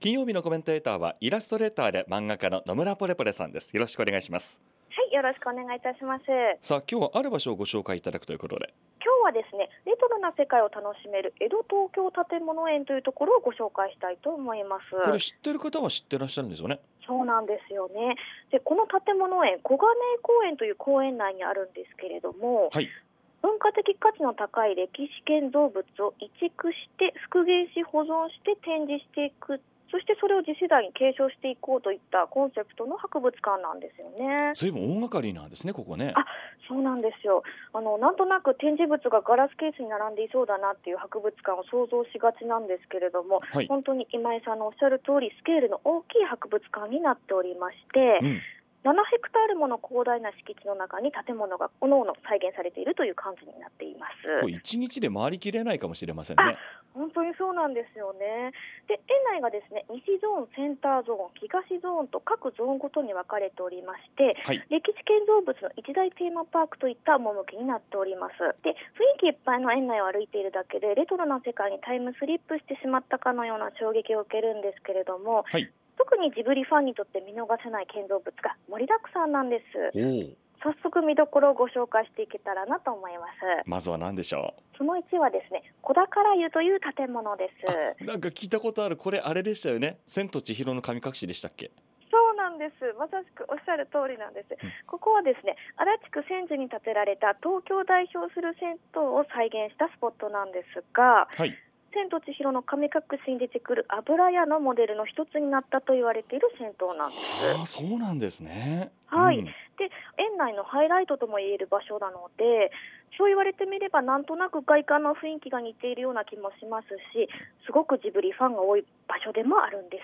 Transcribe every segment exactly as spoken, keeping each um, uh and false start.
金曜日のコメンテーターはイラストレーターで漫画家の野村ポレポレさんです。よろしくお願いします。 はい、よろしくお願いいたします。 さあ今日はある場所をご紹介いただくということで、 今日はですね、レトロな世界を楽しめる江戸東京建物園というところをご紹介したいと思います。 これ知ってる方は知ってらっしゃるんですよね。 そうなんですよね。で、この建物園、小金井公園という公園内にあるんですけれども、 はい。 文化的価値の高い歴史建造物を移築して復元し保存して展示していく、そしてそれを次世代に継承していこうといったコンセプトの博物館なんですよね。 随分大掛かりなんですね、ここね。 あ、そうなんですよ。あのなんとなく展示物がガラスケースに並んでいそうだなっていう博物館を想像しがちなんですけれども、 はい。 本当に今井さんのおっしゃる通りスケールの大きい博物館になっておりまして、 うん。 ななヘクタールもの広大な敷地の中に建物が各々再現されているという感じになっています。 これ一日で回りきれないかもしれませんあ、 ね。 本当にそうなんですよね。で、園内がですね、西ゾーン、センターゾーン、東ゾーンと各ゾーンごとに分かれておりまして、 はい。 歴史建造物の一大テーマパークといった趣になっております。で、雰囲気いっぱいの園内を歩いているだけでレトロな世界にタイムスリップしてしまったかのような衝撃を受けるんですけれども、 はい。 特にジブリファンにとって見逃せない建造物が盛りだくさんなんです。 おお。 早速見どころをご紹介していけたらなと思います。 まずは何でしょそのいちはですね、小宝湯という建物です。 う。なんか聞いたことある。これあれでしたよね。千と千尋の神隠しでしたっけ。 そうなんです。まさしくおっしゃる通りなんです。 うん。 ここはですね、足立区千住に建てられた東京を代表する銭湯を再現したスポットなんですが、 はい。 千と千尋の神隠しに出てくる油屋のモデルの一つになったと言われている銭湯なんです。 はあ、そうなんですね。うはい。 ん。 で、園内のハイライトとも言える場所なので、そう言われてみればなんとなく外観の雰囲気が似ているような気もしますし、すごくジブリファンが多い場所でもあるんです。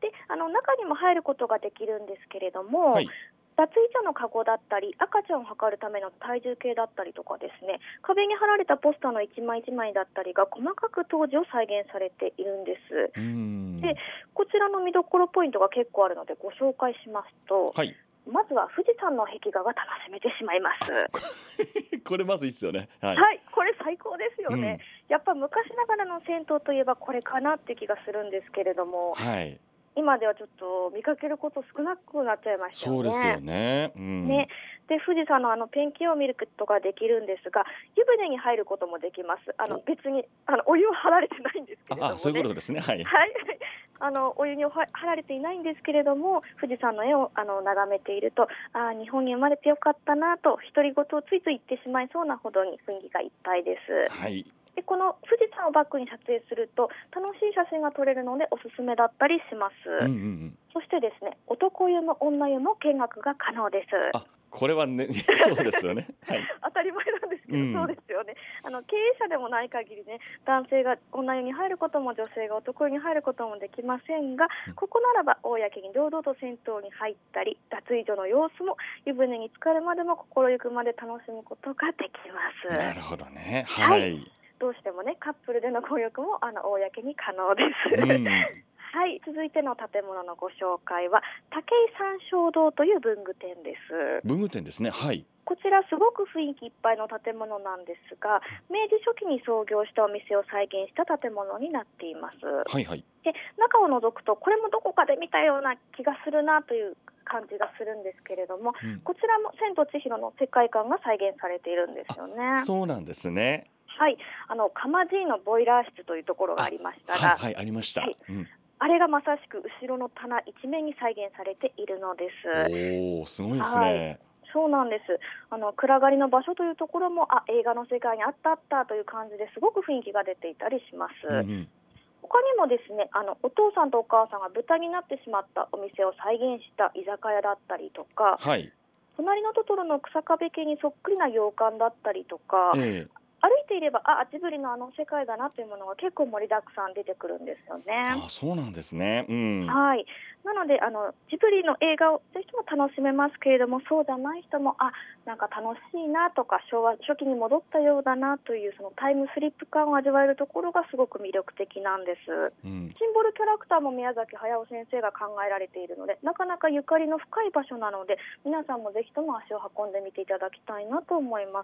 で、あの中にも入ることができるんですけれども、 はい。 脱衣所のカゴだったり赤ちゃんを測るための体重計だったりとかですね、壁に貼られたポスターの一枚一枚だったりが細かく当時を再現されているんです。 うーで、 ん。 こちらの見どころポイントが結構あるのでご紹介しますと、 はい。 まずは富士山の壁画が楽しめてしまいます。 これまずいいっすよね。はい。 はい、これ最高ですよね。 うん。 やっぱ昔ながらの銭湯といえばこれかなって気がするんですけれども、 はい。 今ではちょっと見かけること少なくなっちゃいましたよそうですよね。 ね。うね、 ん。 で富士山のあのペンキを見ることができるんですが、湯船に入ることもできます。あのお、 別にあのお湯は張られてないんですけれああ、そういうこどもね。 とですね。はい。 はい、あのお湯には張られていないんですけれども、富士山の絵をあの眺めていると、あー日本に生まれてよかったなと独り言をついつい言ってしまいそうなほどに雰囲気がいっぱいです。 はい。 で、この富士山をバックに撮影すると楽しい写真が撮れるのでおすすめだったりします。 うんうんうん。 そしてですね、男湯も女湯も見学が可能です。 あ、これはね、そうですよね。はい。 当たり前なんですけど、そううん。 ですよね。あの経営者でもない限りね、男性が女湯に入ることも女性が男湯に入ることもできませんが、 うん。 ここならば公に堂々と銭湯に入ったり、脱衣所の様子も湯船に浸かるまでも心ゆくまで楽しむことができます。 なるほどね。 はい。 はい。 どうしてもね、カップルでの混浴もあの公に可能でうす。 ん。 はい、続いての建物のご紹介は武井山椒堂という文具店です。 文具店ですね。はい。 こちらすごく雰囲気いっぱいの建物なんですが、明治初期に創業したお店を再現した建物になっています。 はいはい。 で、中を覗くとこれもどこかで見たような気がするなという感じがするんですけれども、 うん。 こちらも千と千尋の世界観が再現されているんですあ、 よね。 そうなんですね。 はい、あのかまじいのボイラー室というところがああ、 りましたが、 はいはい、ありました。 はい、 うん。 あれがまさしく後ろの棚一面に再現されているのです。 おお、すごいですはい、 ね。 そうなんです。あの暗がりの場所というところも、あ、映画の世界にあったあったという感じですごく雰囲気が出ていたりします。 うんうん。 他にもですね、あのお父さんとお母さんが豚になってしまったお店を再現した居酒屋だったりとか、 はい。 隣のトトロの草壁家にそっくりな洋館だったりとか、 ええ。 歩いていればあジブリのあの世界だなというものが結構盛りだくさん出てくるんですよね。 あ、そうなんですね。うん。 はい。なのであのジブリの映画をぜひとも楽しめますけれども、そうじゃない人もあなんか楽しいなとか昭和初期に戻ったようだなというそのタイムスリップ感を味わえるところがすごく魅力的なんです。 うん。 シンボルキャラクターも宮崎駿先生が考えられているので、なかなかゆかりの深い場所なので、皆さんもぜひとも足を運んでみていただきたいなと思います。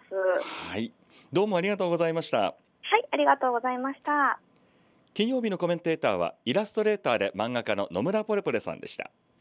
はい。どうもありがとうございました。 はい、ありがとうございました。 金曜日のコメンテーターはイラストレーターで漫画家の野村ポレポレさんでした。